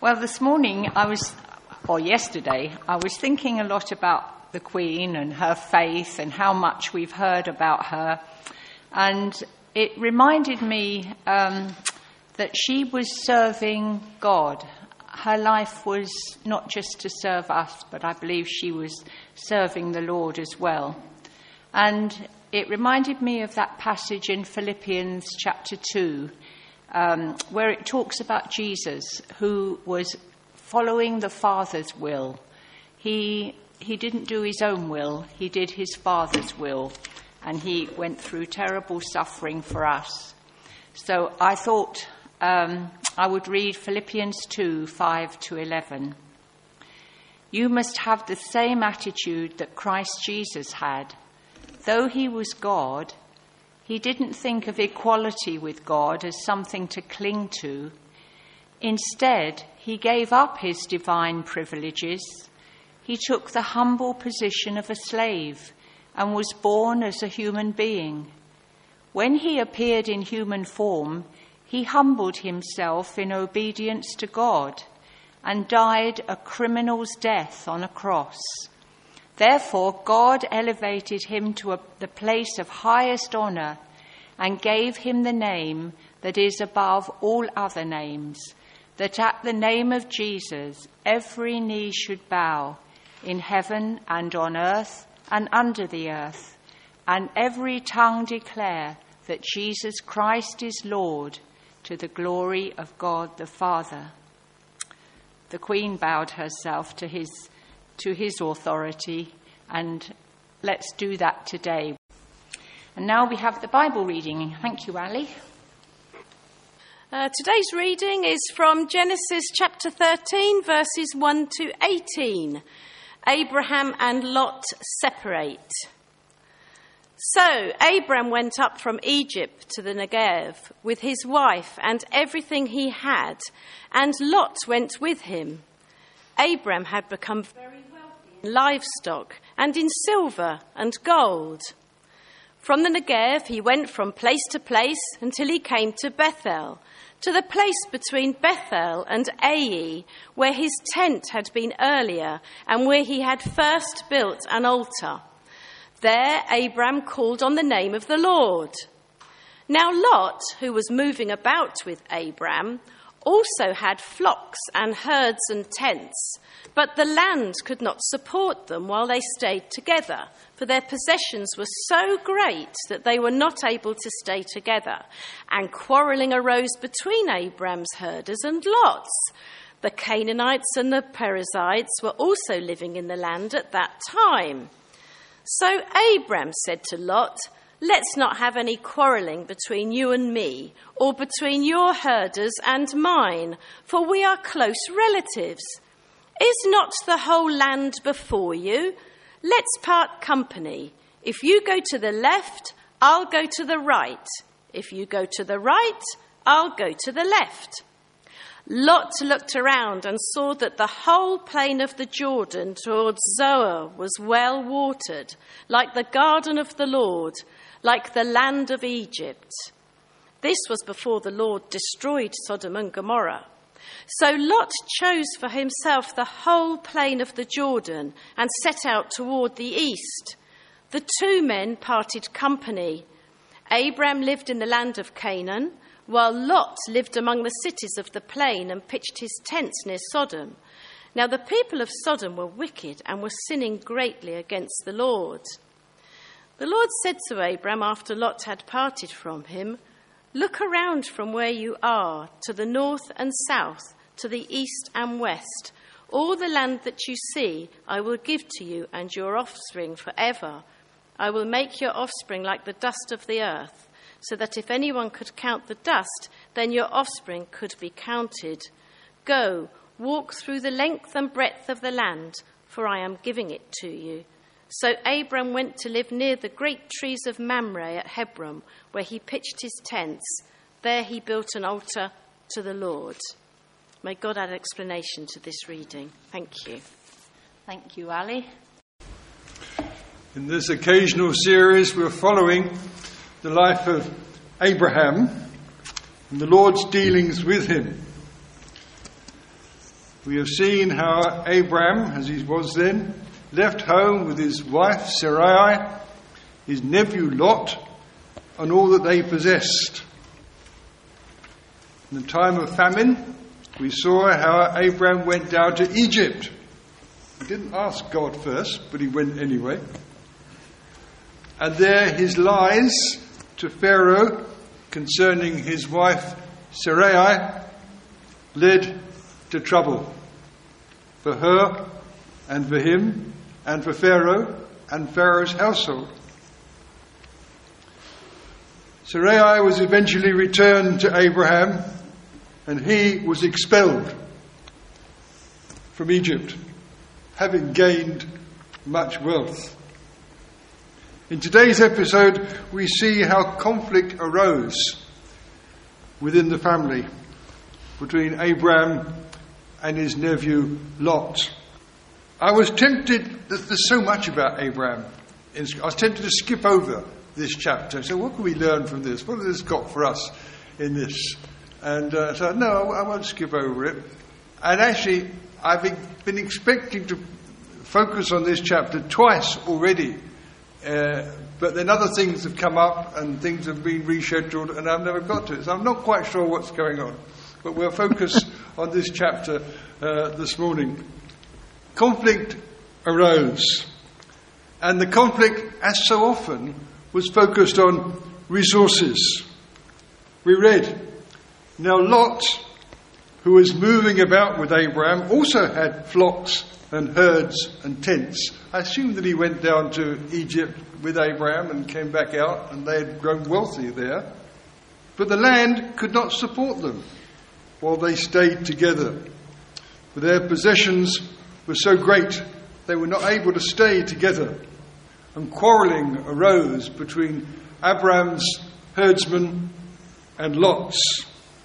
Well, this morning yesterday, I was thinking a lot about the Queen and her faith and how much we've heard about her. And it reminded me that she was serving God. Her life was not just to serve us, but I believe she was serving the Lord as well. And it reminded me of that passage in Philippians chapter 2, where it talks about Jesus, who was following the Father's will. He didn't do his own will, he did his Father's will, and he went through terrible suffering for us. So I thought I would read Philippians 2, 5 to 11. You must have the same attitude that Christ Jesus had. Though he was God, he didn't think of equality with God as something to cling to. Instead, he gave up his divine privileges. He took the humble position of a slave and was born as a human being. When he appeared in human form, he humbled himself in obedience to God and died a criminal's death on a cross. Therefore, God elevated him to the place of highest honor and gave him the name that is above all other names, that at the name of Jesus every knee should bow in heaven and on earth and under the earth, and every tongue declare that Jesus Christ is Lord, to the glory of God the Father. The Queen bowed herself to his authority, and let's do that today. And now we have the Bible reading. Thank you, Ali. Today's reading is from Genesis chapter 13, verses 1 to 18. Abraham and Lot separate. So Abram went up from Egypt to the Negev with his wife and everything he had, and Lot went with him. Abram had become very wealthy in livestock and in silver and gold. From the Negev he went from place to place until he came to Bethel, to the place between Bethel and Ai, where his tent had been earlier and where he had first built an altar. There Abram called on the name of the Lord. Now Lot, who was moving about with Abram, also had flocks and herds and tents, but the land could not support them while they stayed together, for their possessions were so great that they were not able to stay together. And quarrelling arose between Abram's herders and Lot's. The Canaanites and the Perizzites were also living in the land at that time. So Abram said to Lot, let's not have any quarrelling between you and me, or between your herders and mine, for we are close relatives. Is not the whole land before you? Let's part company. If you go to the left, I'll go to the right. If you go to the right, I'll go to the left. Lot looked around and saw that the whole plain of the Jordan towards Zoar was well watered, like the garden of the Lord, like the land of Egypt. This was before the Lord destroyed Sodom and Gomorrah. So Lot chose for himself the whole plain of the Jordan and set out toward the east. The two men parted company. Abram lived in the land of Canaan, while Lot lived among the cities of the plain and pitched his tents near Sodom. Now the people of Sodom were wicked and were sinning greatly against the Lord. The Lord said to Abram after Lot had parted from him, look around from where you are to the north and south, to the east and west. All the land that you see I will give to you and your offspring forever. I will make your offspring like the dust of the earth, so that if anyone could count the dust, then your offspring could be counted. Go, walk through the length and breadth of the land, for I am giving it to you. So Abram went to live near the great trees of Mamre at Hebron, where he pitched his tents. There he built an altar to the Lord. May God add explanation to this reading. Thank you. Thank you, Ali. In this occasional series, we're following the life of Abraham and the Lord's dealings with him. We have seen how Abraham, as he was then, left home with his wife Sarai, his nephew Lot, and all that they possessed. In the time of famine, we saw how Abraham went down to Egypt. He didn't ask God first, but he went anyway. And there his lies to Pharaoh concerning his wife Sarai led to trouble for her and for him and for Pharaoh and Pharaoh's household. Sarai was eventually returned to Abraham, and he was expelled from Egypt, having gained much wealth. In today's episode, we see how conflict arose within the family between Abraham and his nephew Lot. I was tempted, there's so much about Abraham, I was tempted to skip over this chapter. So what can we learn from this? What has this got for us in this? And so, no, I won't skip over it. And actually, I've been expecting to focus on this chapter twice already. But then other things have come up and things have been rescheduled and I've never got to it. So I'm not quite sure what's going on. But we'll focus on this chapter this morning. Conflict arose. And the conflict, as so often, was focused on resources. We read, now Lot, who was moving about with Abraham, also had flocks and herds and tents. I assume that he went down to Egypt with Abraham and came back out, and they had grown wealthy there. But the land could not support them while they stayed together. For their possessions were so great, they were not able to stay together. And quarrelling arose between Abraham's herdsmen and Lot's.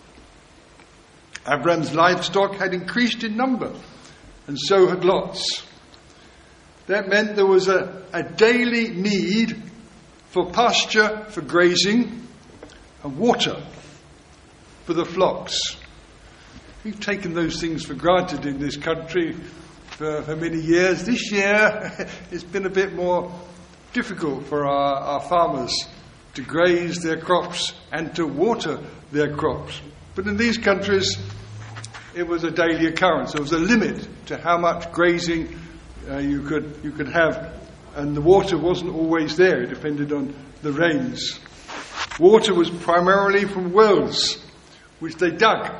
Abraham's livestock had increased in number, and so had Lot's. That meant there was a daily need for pasture, for grazing, and water for the flocks. We've taken those things for granted in this country for many years. This year, it's been a bit more difficult for our farmers to graze their crops and to water their crops. But in these countries, it was a daily occurrence. There was a limit to how much grazing you could have, and the water wasn't always there. It depended on the rains. Water was primarily from wells, which they dug.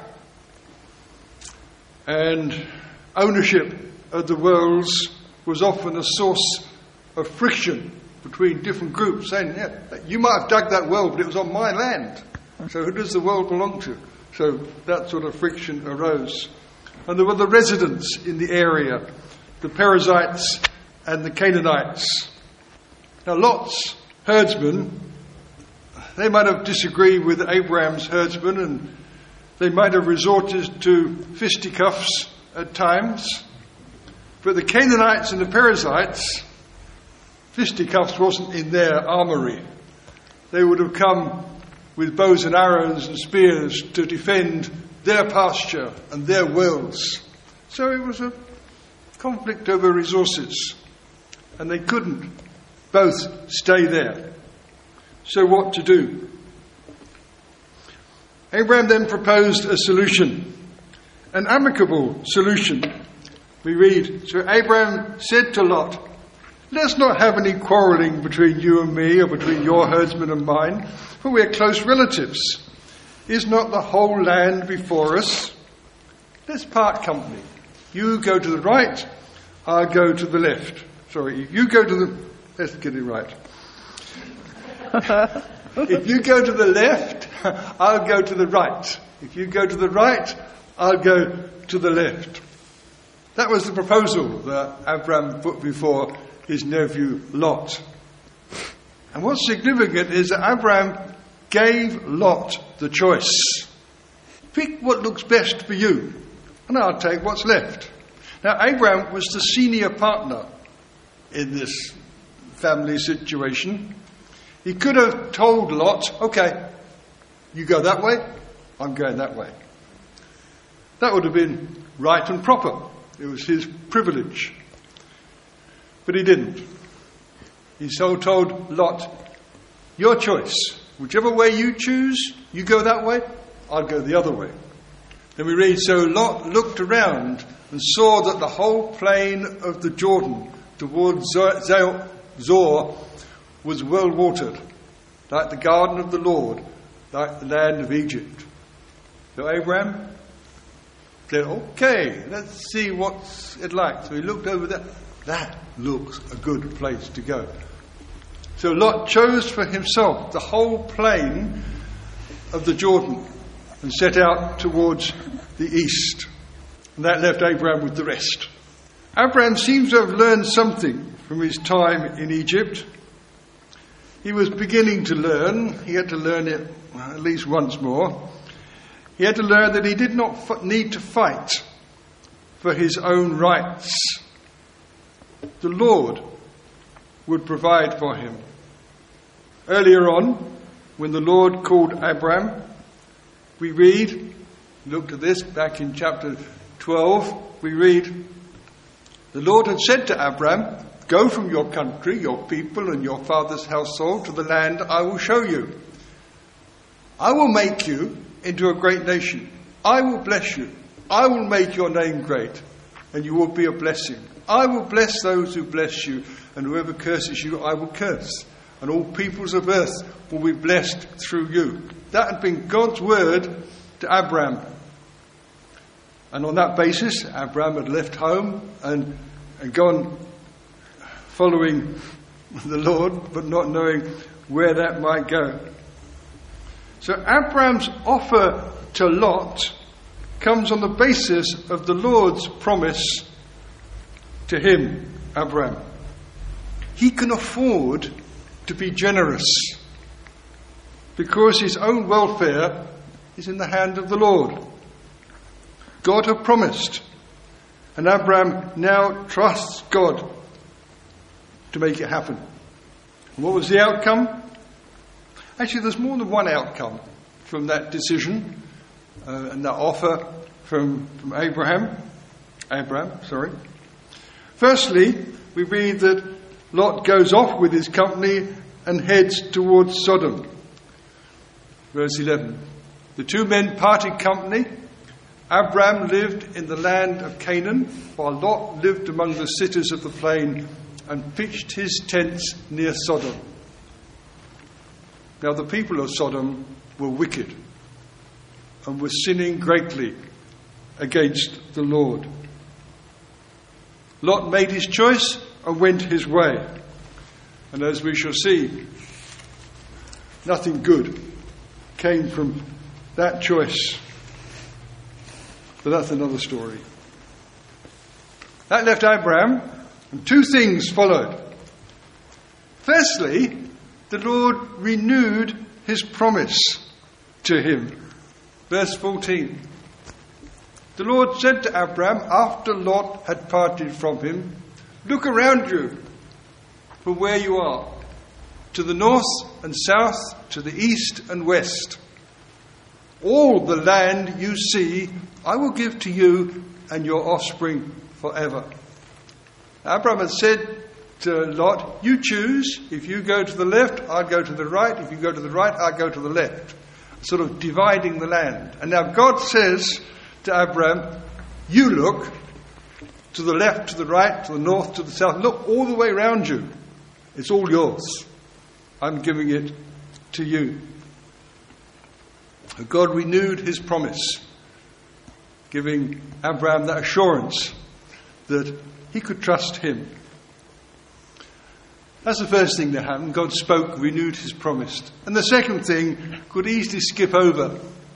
And ownership of the wells was often a source of friction between different groups, saying, yeah, you might have dug that well, but it was on my land. So who does the well belong to? So that sort of friction arose. And there were the residents in the area, the Perizzites and the Canaanites. Now Lot's herdsmen, they might have disagreed with Abraham's herdsmen, and they might have resorted to fisticuffs at times. But the Canaanites and the Perizzites, fisticuffs wasn't in their armoury. They would have come with bows and arrows and spears to defend their pasture and their wells. So it was a conflict over resources, and they couldn't both stay there. So what to do? Abraham then proposed a solution, an amicable solution. We read, so Abraham said to Lot, let's not have any quarrelling between you and me, or between your herdsmen and mine, for we are close relatives. Is not the whole land before us? Let's part company. You go to the right, I'll go to the left. Sorry, if you go to the... Let's get it right. If you go to the left, I'll go to the right. If you go to the right, I'll go to the left. That was the proposal that Abraham put before his nephew Lot. And what's significant is that Abraham gave Lot the choice. Pick what looks best for you, and I'll take what's left. Now, Abraham was the senior partner in this family situation. He could have told Lot, okay, you go that way, I'm going that way. That would have been right and proper. It was his privilege. But he didn't. He so told Lot, your choice. Whichever way you choose, you go that way, I'll go the other way. Then we read, so Lot looked around and saw that the whole plain of the Jordan towards Zoar was well watered, like the garden of the Lord, like the land of Egypt. So Abraham said, okay, let's see what's it like. So he looked over there. That looks a good place to go. So Lot chose for himself the whole plain of the Jordan and set out towards the east. And that left Abraham with the rest. Abraham seems to have learned something from his time in Egypt. He was beginning to learn. He had to learn it at least once more. He had to learn that he did not need to fight for his own rights. The Lord would provide for him. Earlier on, when the Lord called Abraham, we read, look at this back in chapter 12, we read, the Lord had said to Abraham, go from your country, your people and your father's household to the land I will show you. I will make you into a great nation. I will bless you. I will make your name great, and you will be a blessing. I will bless those who bless you, and whoever curses you, I will curse. And all peoples of earth will be blessed through you. That had been God's word to Abraham. And on that basis, Abraham had left home and gone following the Lord, but not knowing where that might go. So Abraham's offer to Lot comes on the basis of the Lord's promise to him, Abraham. He can afford to be generous because his own welfare is in the hand of the Lord. God had promised, and Abraham now trusts God to make it happen. And what was the outcome? Actually, there's more than one outcome from that decision and that offer from Abraham. Firstly, we read that Lot goes off with his company and heads towards Sodom. Verse 11. The two men parted company. Abraham lived in the land of Canaan, while Lot lived among the cities of the plain and pitched his tents near Sodom. Now the people of Sodom were wicked and were sinning greatly against the Lord. Lot made his choice and went his way. And as we shall see, nothing good came from that choice. But that's another story. That left Abraham, and two things followed. Firstly, the Lord renewed his promise to him. Verse 14. The Lord said to Abraham, after Lot had parted from him, look around you from where you are, to the north and south, to the east and west. All the land you see, I will give to you and your offspring forever. Abraham had said to Lot, you choose. If you go to the left, I'll go to the right. If you go to the right, I'll go to the left. Sort of dividing the land. And now God says to Abraham, you look to the left, to the right, to the north, to the south. Look all the way around you. It's all yours. I'm giving it to you. God renewed his promise, giving Abraham that assurance that he could trust him. That's the first thing that happened. God spoke, renewed his promise. And the second thing could easily skip over.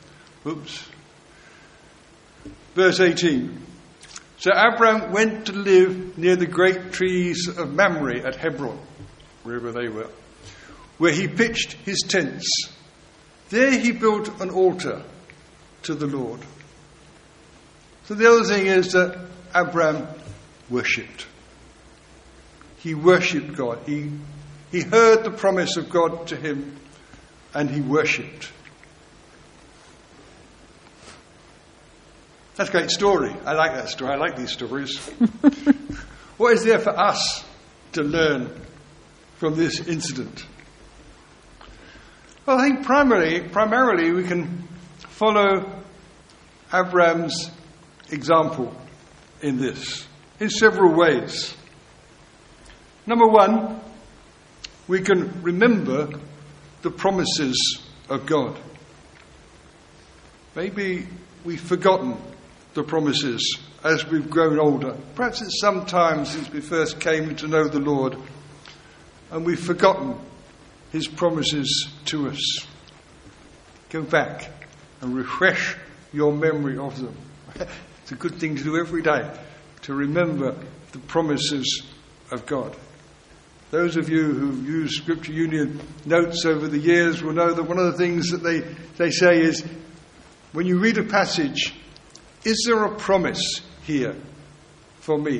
Verse 18. So Abraham went to live near the great trees of Mamre at Hebron, wherever they were, where he pitched his tents. There he built an altar to the Lord. So the other thing is that Abraham worshipped. He worshipped God. He heard the promise of God to him and he worshipped. That's a great story. I like that story. I like these stories. What is there for us to learn from this incident? Well, I think primarily we can follow Abraham's example in this in several ways. Number one, we can remember the promises of God. Maybe we've forgotten the promises as we've grown older. Perhaps it's some time since we first came to know the Lord and we've forgotten his promises to us. Go back and refresh your memory of them. It's a good thing to do every day, to remember the promises of God. Those of you who've used Scripture Union notes over the years will know that one of the things that they say is, when you read a passage, is there a promise here for me?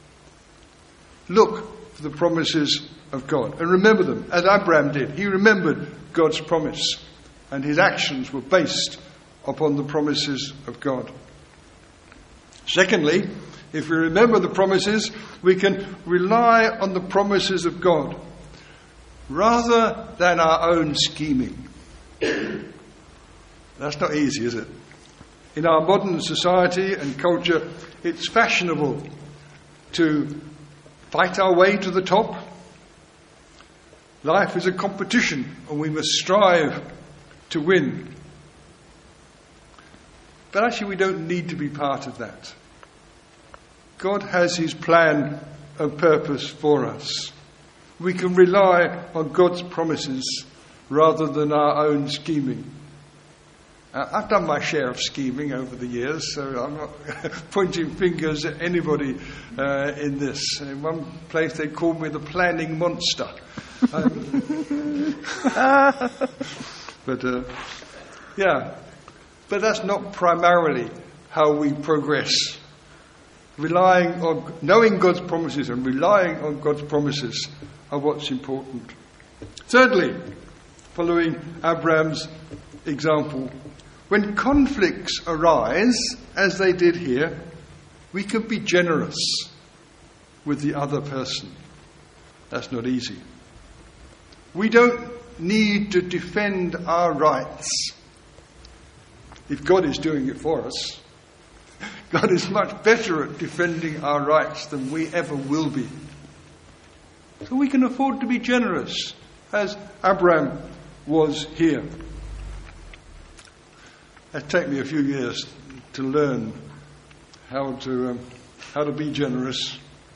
Look for the promises of God and remember them, as Abraham did. He remembered God's promise, and his actions were based upon the promises of God. Secondly, if we remember the promises, we can rely on the promises of God rather than our own scheming. That's not easy, is it? In our modern society and culture, it's fashionable to fight our way to the top. Life is a competition, and we must strive to win. But actually, we don't need to be part of that. God has his plan and purpose for us. We can rely on God's promises rather than our own scheming. I've done my share of scheming over the years, so I'm not pointing fingers at anybody in this. In one place they called me the planning monster. But that's not primarily how we progress. Relying on, knowing God's promises and relying on God's promises are what's important. Thirdly, following Abraham's example, when conflicts arise, as they did here, we can be generous with the other person. That's not easy. We don't need to defend our rights if God is doing it for us. God is much better at defending our rights than we ever will be. So we can afford to be generous, as Abraham was here. It took me a few years to learn how to be generous.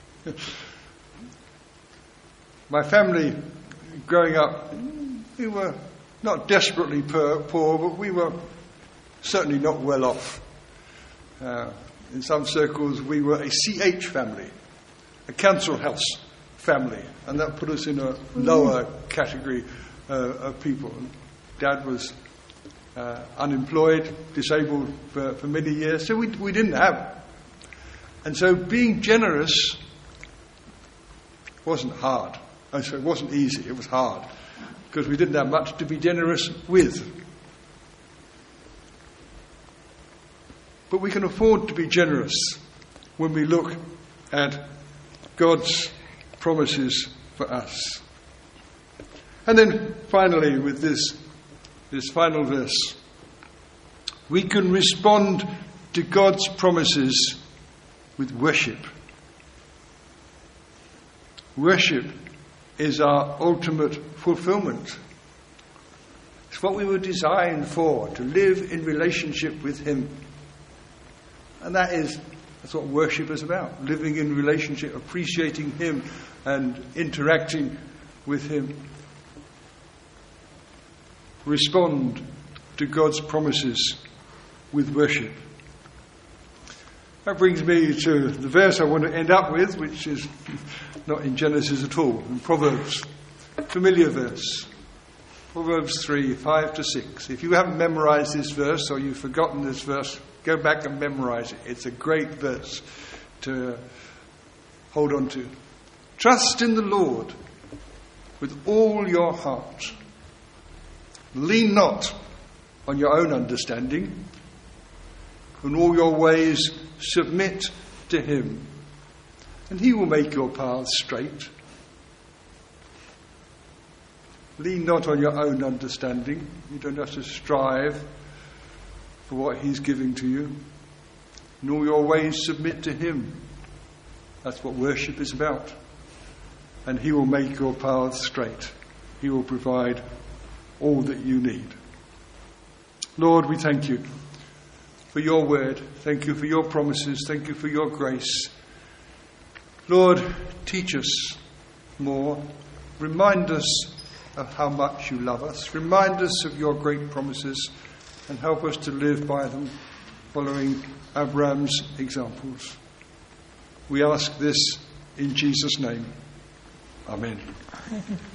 My family, growing up, we were not desperately poor, but we were certainly not well off. In some circles, we were a CH family, a council house family, and that put us in a lower category of people. Dad was unemployed, disabled for many years, so we didn't have. And so being generous wasn't hard. So it wasn't easy, it was hard, because we didn't have much to be generous with. But we can afford to be generous when we look at God's promises for us. And then finally, with this final verse, we can respond to God's promises with worship. Worship is our ultimate fulfillment. It's what we were designed for, to live in relationship with him. And that's what worship is about, living in relationship, appreciating him and interacting with him. Respond to God's promises with worship. That brings me to the verse I want to end up with, which is not in Genesis at all, in Proverbs. Familiar verse. Proverbs 3, 5-6. If you haven't memorized this verse or you've forgotten this verse, go back and memorize it. It's a great verse to hold on to. Trust in the Lord with all your heart. Lean not on your own understanding. In all your ways, submit to him, and he will make your paths straight. Lean not on your own understanding. You don't have to strive for what he's giving to you. In all your ways, submit to him. That's what worship is about. And he will make your paths straight. He will provide all that you need. Lord, we thank you for your word. Thank you for your promises. Thank you for your grace. Lord, teach us more. Remind us of how much you love us. Remind us of your great promises and help us to live by them, following Abraham's examples. We ask this in Jesus' name. Amen.